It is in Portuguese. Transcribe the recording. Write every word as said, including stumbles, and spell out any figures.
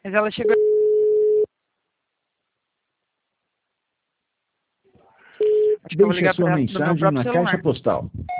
Mas ela chegou... Acho que eu vou Deixe a ligar sua pra ela do meu mensagem próprio na celular. caixa postal.